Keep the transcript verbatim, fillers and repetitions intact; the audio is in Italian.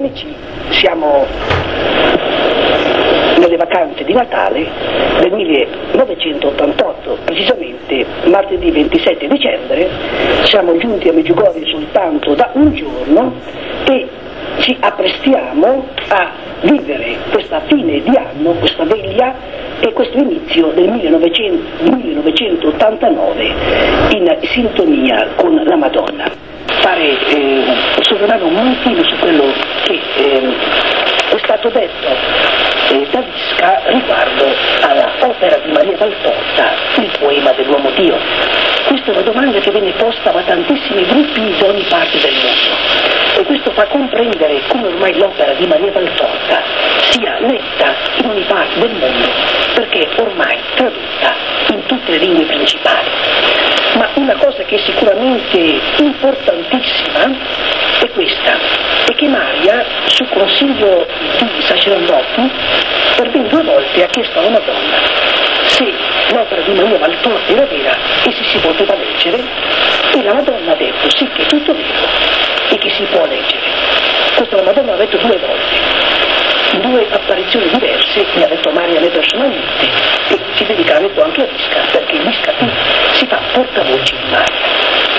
amici, siamo nelle vacanze di Natale del millenovecentottantotto, precisamente martedì ventisette dicembre. Siamo giunti a Medjugorje soltanto da un giorno e ci apprestiamo a vivere questa fine di anno, questa veglia e questo inizio del millenovecentottantanove in sintonia con la Madonna. Fare eh, soffermare un momentino su quello che eh, è stato detto eh, da Visca riguardo alla opera di Maria Valtorta, il poema dell'uomo Dio. Questa è una domanda che viene posta da tantissimi gruppi da ogni parte del mondo. E questo fa comprendere come ormai l'opera di Maria Valtorta sia letta in ogni parte del mondo, perché ormai tradotta in tutte le lingue principali. Ma una cosa che è sicuramente importantissima è questa, è che Maria, su consiglio di sacerdoti, per ben due volte ha chiesto alla Madonna se l'opera di Maria Valtorta era vera e se si poteva leggere, e la Madonna ha detto sì, che è tutto vero e che si può leggere. Questo la Madonna l'ha detto due volte, in due apparizioni diverse, mi ha detto Maria a me personalmente, e ci dedica, ha detto anche a Visca, perché Visca qui si fa portavoce di Maria.